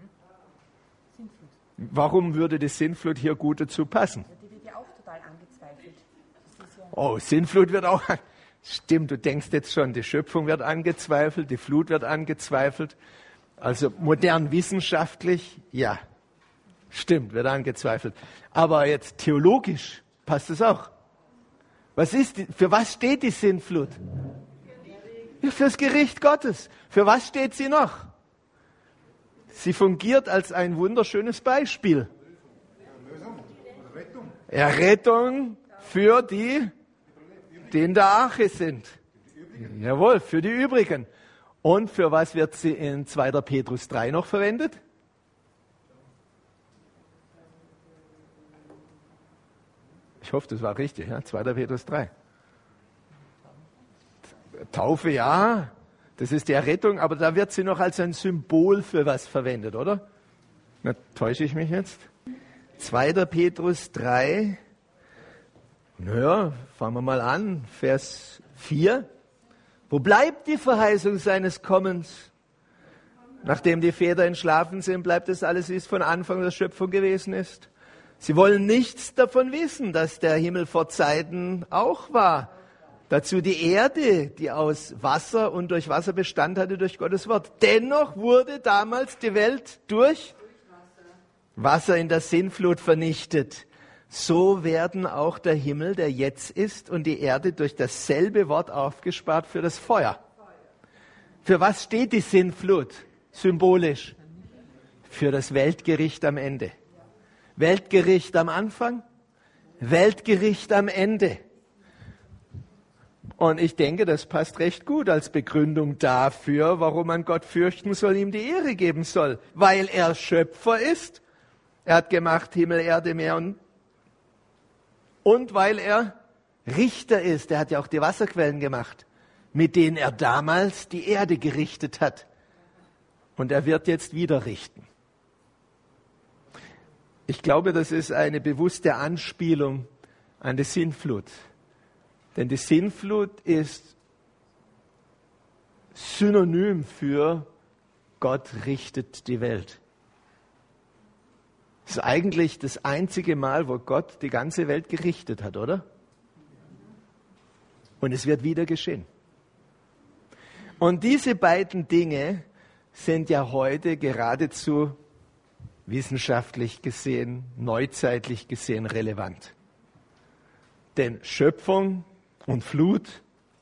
Warum würde die Sintflut hier gut dazu passen? Die wird ja auch total angezweifelt. Oh, Sintflut wird auch... Stimmt, du denkst jetzt schon, die Schöpfung wird angezweifelt, die Flut wird angezweifelt. Also modern wissenschaftlich, ja, stimmt, wird angezweifelt. Aber jetzt theologisch passt es auch. Für was steht die Sintflut? Ja, fürs Gericht Gottes. Für was steht sie noch? Sie fungiert als ein wunderschönes Beispiel. Errettung für die in der Arche sind. Jawohl, für die übrigen. Und für was wird sie in 2. Petrus 3 noch verwendet? Ich hoffe, das war richtig, ja? 2. Petrus 3. Taufe, ja, das ist die Errettung, aber da wird sie noch als ein Symbol für was verwendet, oder? Na, täusche ich mich jetzt? 2. Petrus 3, naja, fangen wir mal an, Vers 4. Wo bleibt die Verheißung seines Kommens? Nachdem die Väter entschlafen sind, bleibt es alles, wie es von Anfang der Schöpfung gewesen ist. Sie wollen nichts davon wissen, dass der Himmel vor Zeiten auch war. Dazu die Erde, die aus Wasser und durch Wasser Bestand hatte durch Gottes Wort. Dennoch wurde damals die Welt durch Wasser in der Sintflut vernichtet. So werden auch der Himmel, der jetzt ist, und die Erde durch dasselbe Wort aufgespart für das Feuer. Für was steht die Sintflut symbolisch? für das Weltgericht am Ende. Weltgericht am Anfang, Weltgericht am Ende. Und ich denke, das passt recht gut als Begründung dafür, warum man Gott fürchten soll, ihm die Ehre geben soll. Weil er Schöpfer ist. Er hat gemacht Himmel, Erde, Meer und weil er Richter ist. Er hat ja auch die Wasserquellen gemacht, mit denen er damals die Erde gerichtet hat. Und er wird jetzt wieder richten. Ich glaube, das ist eine bewusste Anspielung an die Sintflut. Denn die Sintflut ist synonym für Gott richtet die Welt. Das ist eigentlich das einzige Mal, wo Gott die ganze Welt gerichtet hat, oder? Und es wird wieder geschehen. Und diese beiden Dinge sind ja heute geradezu wissenschaftlich gesehen, neuzeitlich gesehen relevant. Denn Schöpfung und Flut,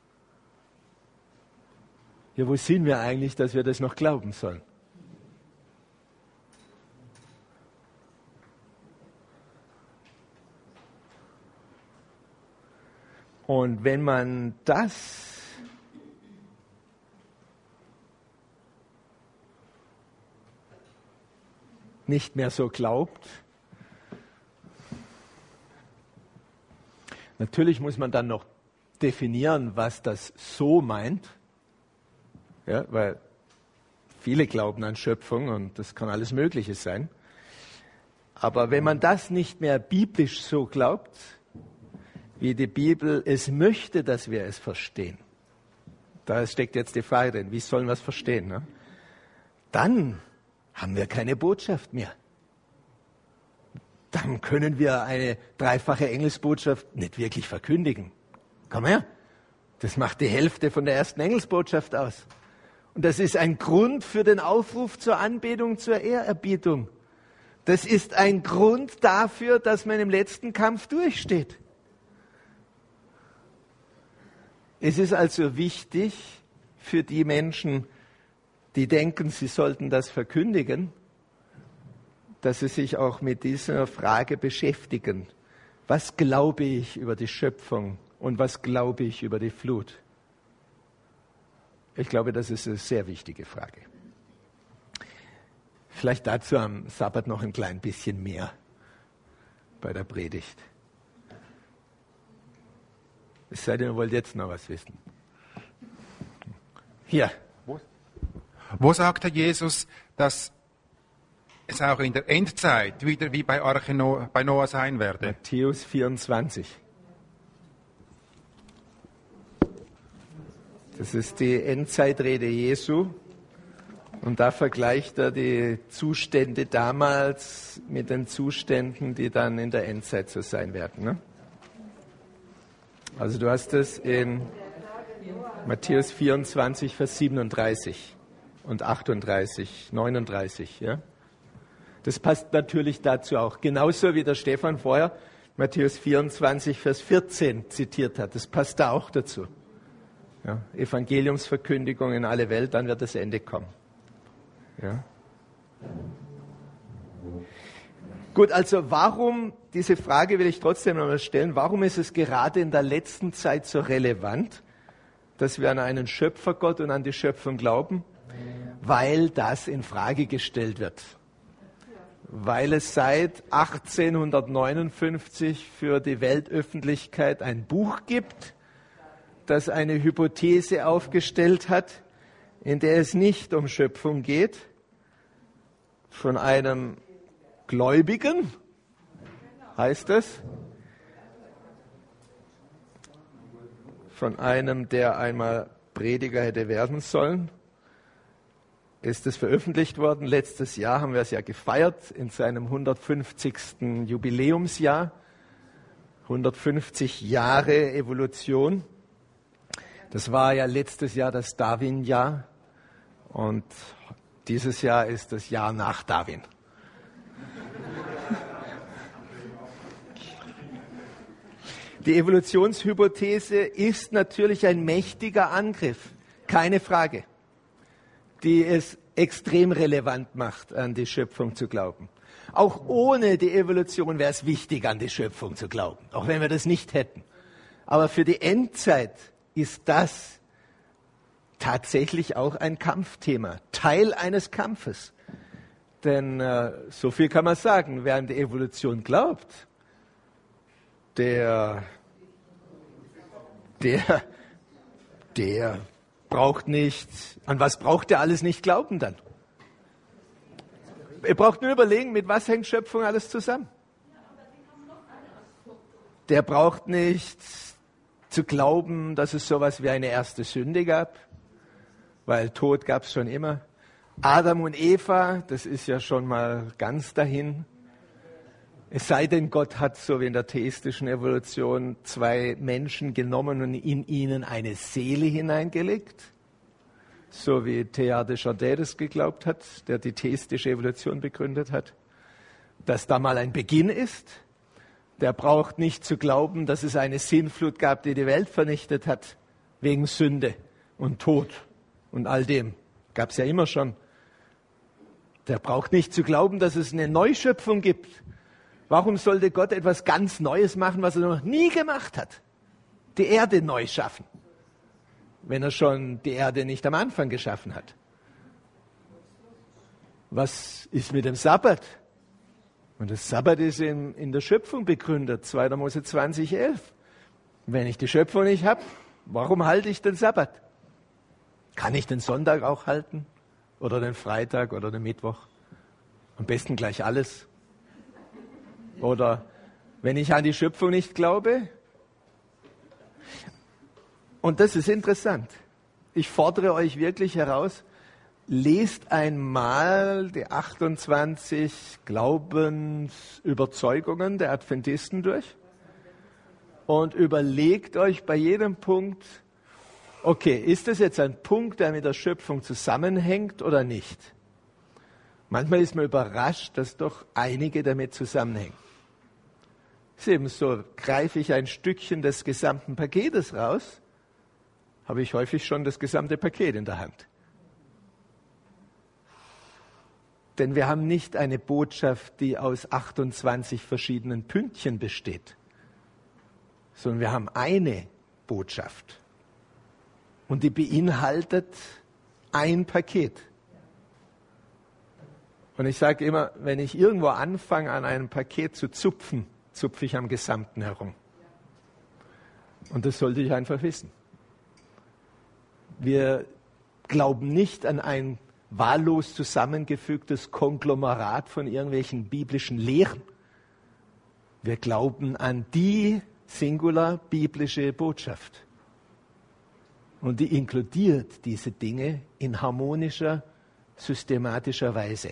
ja, wo sind wir eigentlich, dass wir das noch glauben sollen? Und wenn man das nicht mehr so glaubt, natürlich muss man dann noch definieren, was das so meint, ja, weil viele glauben an Schöpfung und das kann alles Mögliche sein. Aber wenn man das nicht mehr biblisch so glaubt, wie die Bibel es möchte, dass wir es verstehen, da steckt jetzt die Frage drin, wie sollen wir es verstehen, ne? Dann haben wir keine Botschaft mehr. Dann können wir eine dreifache Engelsbotschaft nicht wirklich verkündigen. Komm her, das macht die Hälfte von der ersten Engelsbotschaft aus. Und das ist ein Grund für den Aufruf zur Anbetung, zur Ehrerbietung. Das ist ein Grund dafür, dass man im letzten Kampf durchsteht. Es ist also wichtig für die Menschen, die denken, sie sollten das verkündigen, dass sie sich auch mit dieser Frage beschäftigen. Was glaube ich über die Schöpfung und was glaube ich über die Flut? Ich glaube, das ist eine sehr wichtige Frage. Vielleicht dazu am Sabbat noch ein klein bisschen mehr bei der Predigt. Es sei denn, ihr wollt jetzt noch was wissen. Hier. Wo sagte Jesus, dass es auch in der Endzeit wieder wie bei bei Noah sein werde? Matthäus 24. Das ist die Endzeitrede Jesu. Und da vergleicht er die Zustände damals mit den Zuständen, die dann in der Endzeit so sein werden. Ne? Also du hast es in Matthäus 24, Vers 37 und 38, 39. Ja? Das passt natürlich dazu auch. Genauso wie der Stefan vorher Matthäus 24, Vers 14 zitiert hat. Das passt da auch dazu. Ja? Evangeliumsverkündigung in alle Welt, dann wird das Ende kommen. Ja? Gut, also warum, diese Frage will ich trotzdem noch mal stellen, warum ist es gerade in der letzten Zeit so relevant, dass wir an einen Schöpfergott und an die Schöpfung glauben? Weil das in Frage gestellt wird. Weil es seit 1859 für die Weltöffentlichkeit ein Buch gibt, das eine Hypothese aufgestellt hat, in der es nicht um Schöpfung geht, von einem Gläubigen, heißt es, von einem, der einmal Prediger hätte werden sollen, ist es veröffentlicht worden. Letztes Jahr haben wir es ja gefeiert, in seinem 150. Jubiläumsjahr, 150 Jahre Evolution. Das war ja letztes Jahr das Darwin-Jahr und dieses Jahr ist das Jahr nach Darwin. Die Evolutionshypothese ist natürlich ein mächtiger Angriff, keine Frage, die es extrem relevant macht, an die Schöpfung zu glauben. Auch ohne die Evolution wäre es wichtig, an die Schöpfung zu glauben, auch wenn wir das nicht hätten. Aber für die Endzeit ist das tatsächlich auch ein Kampfthema, Teil eines Kampfes. Denn so viel kann man sagen, wer an die Evolution glaubt, der braucht nicht, an was braucht er alles nicht glauben dann? Ihr braucht nur überlegen, mit was hängt Schöpfung alles zusammen. Der braucht nicht zu glauben, dass es sowas wie eine erste Sünde gab, weil Tod gab es schon immer. Adam und Eva, das ist ja schon mal ganz dahin. Es sei denn, Gott hat, so wie in der theistischen Evolution, 2 Menschen genommen und in ihnen eine Seele hineingelegt. So wie Teilhard de Chardin das geglaubt hat, der die theistische Evolution begründet hat. Dass da mal ein Beginn ist. Der braucht nicht zu glauben, dass es eine Sintflut gab, die die Welt vernichtet hat, wegen Sünde und Tod und all dem. Gab es ja immer schon. Der braucht nicht zu glauben, dass es eine Neuschöpfung gibt. Warum sollte Gott etwas ganz Neues machen, was er noch nie gemacht hat? Die Erde neu schaffen, wenn er schon die Erde nicht am Anfang geschaffen hat. Was ist mit dem Sabbat? Und das Sabbat ist in der Schöpfung begründet, 2. Mose 20,11. Wenn ich die Schöpfung nicht habe, warum halte ich den Sabbat? Kann ich den Sonntag auch halten? Oder den Freitag oder den Mittwoch? Am besten gleich alles. Oder wenn ich an die Schöpfung nicht glaube? Und das ist interessant. Ich fordere euch wirklich heraus, lest einmal die 28 Glaubensüberzeugungen der Adventisten durch und überlegt euch bei jedem Punkt, okay, ist das jetzt ein Punkt, der mit der Schöpfung zusammenhängt oder nicht? Manchmal ist man überrascht, dass doch einige damit zusammenhängen. Es ist eben so, greife ich ein Stückchen des gesamten Paketes raus, habe ich häufig schon das gesamte Paket in der Hand. Denn wir haben nicht eine Botschaft, die aus 28 verschiedenen Pünktchen besteht, sondern wir haben eine Botschaft. Und die beinhaltet ein Paket. Und ich sage immer, wenn ich irgendwo anfange, an einem Paket zu zupfen, zupfe ich am Gesamten herum. Und das sollte ich einfach wissen. Wir glauben nicht an ein wahllos zusammengefügtes Konglomerat von irgendwelchen biblischen Lehren. Wir glauben an die singular biblische Botschaft. Und die inkludiert diese Dinge in harmonischer, systematischer Weise.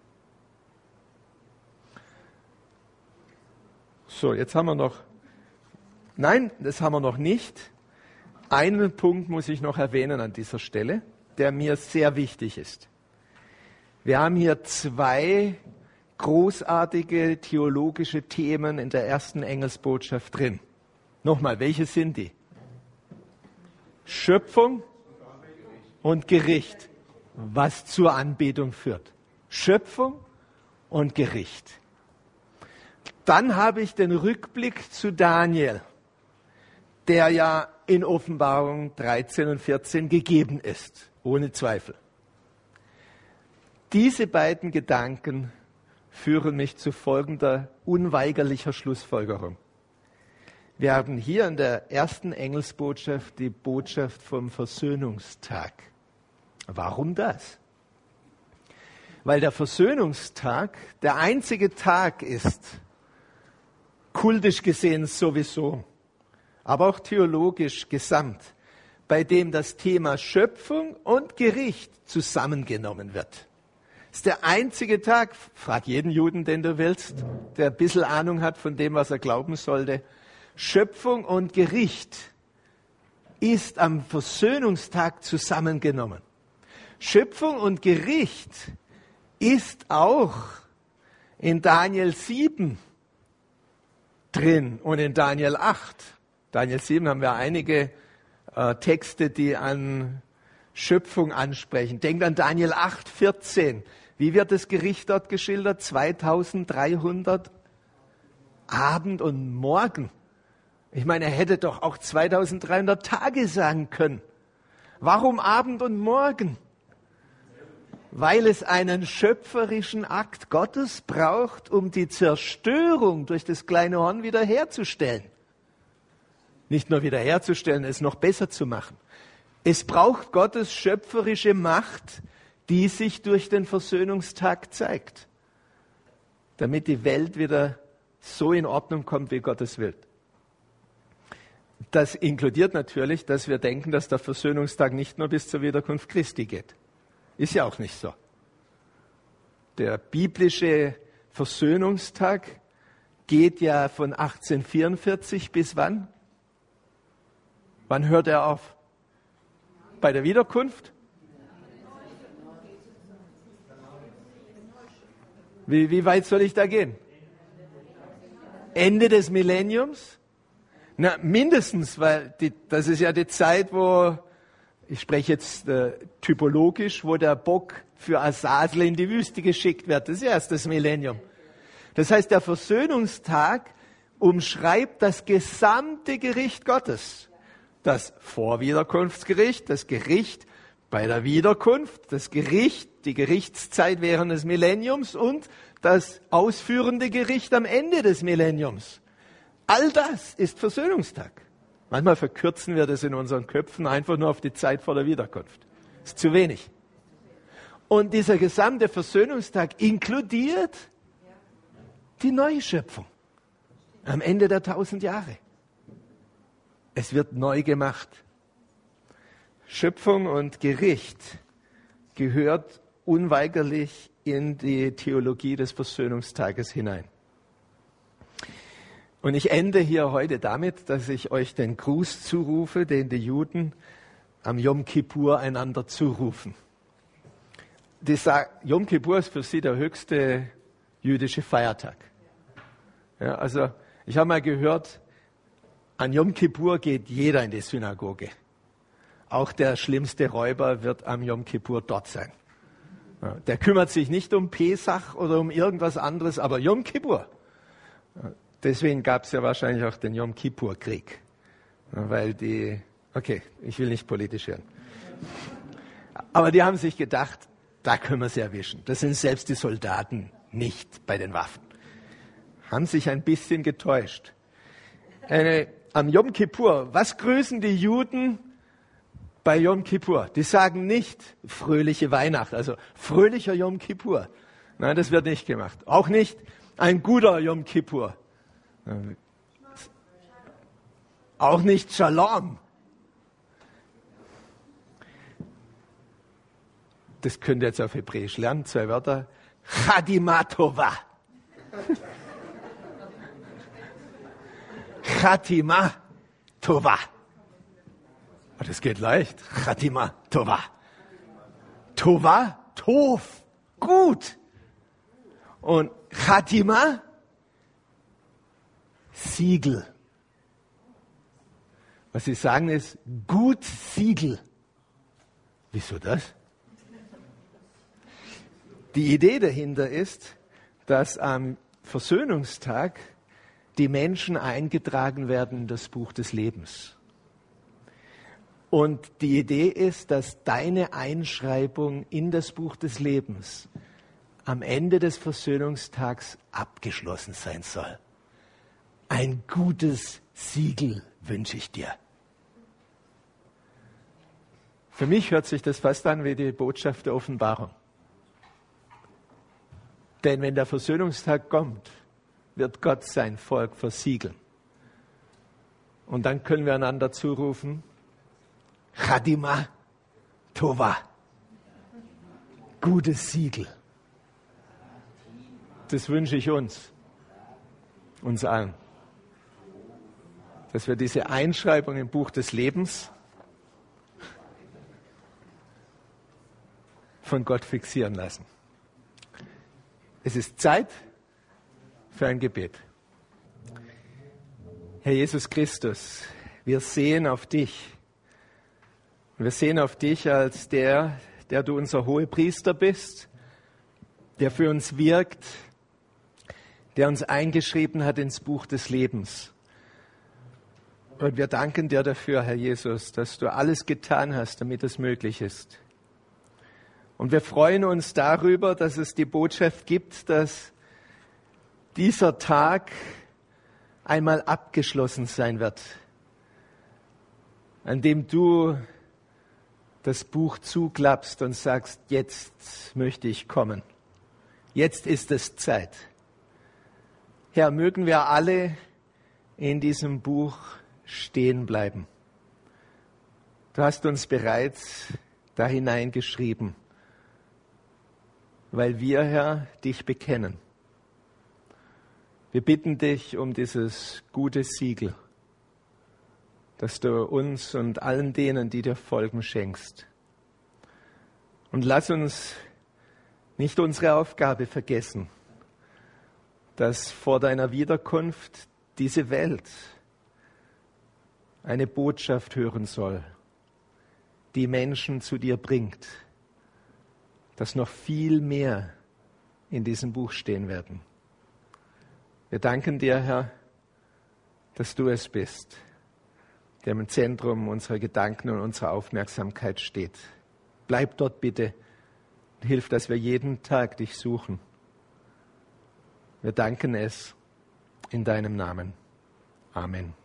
So, jetzt haben wir noch, nein, das haben wir noch nicht. Einen Punkt muss ich noch erwähnen an dieser Stelle, der mir sehr wichtig ist. Wir haben hier 2 großartige theologische Themen in der ersten Engelsbotschaft drin. Nochmal, welche sind die? Schöpfung und Gericht, was zur Anbetung führt. Schöpfung und Gericht. Dann habe ich den Rückblick zu Daniel, der ja in Offenbarung 13 und 14 gegeben ist, ohne Zweifel. Diese beiden Gedanken führen mich zu folgender unweigerlicher Schlussfolgerung. Wir haben hier in der ersten Engelsbotschaft die Botschaft vom Versöhnungstag. Warum das? Weil der Versöhnungstag der einzige Tag ist, kultisch gesehen sowieso, aber auch theologisch gesamt, bei dem das Thema Schöpfung und Gericht zusammengenommen wird. Das ist der einzige Tag, frag jeden Juden, den du willst, der ein bisschen Ahnung hat von dem, was er glauben sollte. Schöpfung und Gericht ist am Versöhnungstag zusammengenommen. Schöpfung und Gericht ist auch in Daniel 7 drin und in Daniel 8. Daniel 7 haben wir einige Texte, die an Schöpfung ansprechen. Denkt an Daniel 8,14. Wie wird das Gericht dort geschildert? 2300 Abend und Morgen. Ich meine, er hätte doch auch 2300 Tage sagen können. Warum Abend und Morgen? Weil es einen schöpferischen Akt Gottes braucht, um die Zerstörung durch das kleine Horn wiederherzustellen. Nicht nur wiederherzustellen, es noch besser zu machen. Es braucht Gottes schöpferische Macht, die sich durch den Versöhnungstag zeigt, damit die Welt wieder so in Ordnung kommt, wie Gott es will. Das inkludiert natürlich, dass wir denken, dass der Versöhnungstag nicht nur bis zur Wiederkunft Christi geht. Ist ja auch nicht so. Der biblische Versöhnungstag geht ja von 1844 bis wann? Wann hört er auf? Bei der Wiederkunft? Wie weit soll ich da gehen? Ende des Millenniums? Na, mindestens, weil das ist ja die Zeit, wo, ich spreche jetzt typologisch, wo der Bock für Azazel in die Wüste geschickt wird. Das ist erst das Millennium. Das heißt, der Versöhnungstag umschreibt das gesamte Gericht Gottes. Das Vorwiederkunftsgericht, das Gericht bei der Wiederkunft, das Gericht, die Gerichtszeit während des Millenniums und das ausführende Gericht am Ende des Millenniums. All das ist Versöhnungstag. Manchmal verkürzen wir das in unseren Köpfen einfach nur auf die Zeit vor der Wiederkunft. Das ist zu wenig. Und dieser gesamte Versöhnungstag inkludiert die neue Schöpfung am Ende der 1000 Jahre. Es wird neu gemacht. Schöpfung und Gericht gehört unweigerlich in die Theologie des Versöhnungstages hinein. Und ich ende hier heute damit, dass ich euch den Gruß zurufe, den die Juden am Yom Kippur einander zurufen. Yom Kippur ist für sie der höchste jüdische Feiertag. Ja, also ich habe mal gehört, an Yom Kippur geht jeder in die Synagoge. Auch der schlimmste Räuber wird am Yom Kippur dort sein. Ja, der kümmert sich nicht um Pesach oder um irgendwas anderes, aber Yom Kippur. Ja, deswegen gab es ja wahrscheinlich auch den Yom Kippur-Krieg. Ja, weil ich will nicht politisch werden. Aber die haben sich gedacht, da können wir sie erwischen. Das sind selbst die Soldaten nicht bei den Waffen. Haben sich ein bisschen getäuscht. Am Yom Kippur, was grüßen die Juden bei Yom Kippur? Die sagen nicht fröhliche Weihnacht, also fröhlicher Yom Kippur. Nein, das wird nicht gemacht. Auch nicht ein guter Yom Kippur. Auch nicht Shalom. Das könnt ihr jetzt auf Hebräisch lernen, 2 Wörter. Chadima Tova. Chatima Tova. Das geht leicht. Chatima Tova. Tova, Tov, gut. Und Chatima, Siegel. Was sie sagen ist, gut Siegel. Wieso das? Die Idee dahinter ist, dass am Versöhnungstag die Menschen eingetragen werden in das Buch des Lebens. Und die Idee ist, dass deine Einschreibung in das Buch des Lebens am Ende des Versöhnungstags abgeschlossen sein soll. Ein gutes Siegel wünsche ich dir. Für mich hört sich das fast an wie die Botschaft der Offenbarung. Denn wenn der Versöhnungstag kommt, wird Gott sein Volk versiegeln. Und dann können wir einander zurufen, Chadima Tova, gutes Siegel. Das wünsche ich uns allen. Dass wir diese Einschreibung im Buch des Lebens von Gott fixieren lassen. Es ist Zeit für ein Gebet. Herr Jesus Christus, wir sehen auf dich Wir sehen auf dich als der du unser Hohepriester bist, der für uns wirkt, der uns eingeschrieben hat ins Buch des Lebens. Und wir danken dir dafür, Herr Jesus, dass du alles getan hast, damit es möglich ist. Und wir freuen uns darüber, dass es die Botschaft gibt, dass dieser Tag einmal abgeschlossen sein wird, an dem du das Buch zuklappst und sagst, jetzt möchte ich kommen. Jetzt ist es Zeit. Herr, mögen wir alle in diesem Buch stehen bleiben. Du hast uns bereits da hineingeschrieben, weil wir, Herr, dich bekennen. Wir bitten dich um dieses gute Siegel, dass du uns und allen denen, die dir folgen, schenkst. Und lass uns nicht unsere Aufgabe vergessen, dass vor deiner Wiederkunft diese Welt eine Botschaft hören soll, die Menschen zu dir bringt, dass noch viel mehr in diesem Buch stehen werden. Wir danken dir, Herr, dass du es bist, der im Zentrum unserer Gedanken und unserer Aufmerksamkeit steht. Bleib dort bitte und hilf, dass wir jeden Tag dich suchen. Wir danken es in deinem Namen. Amen.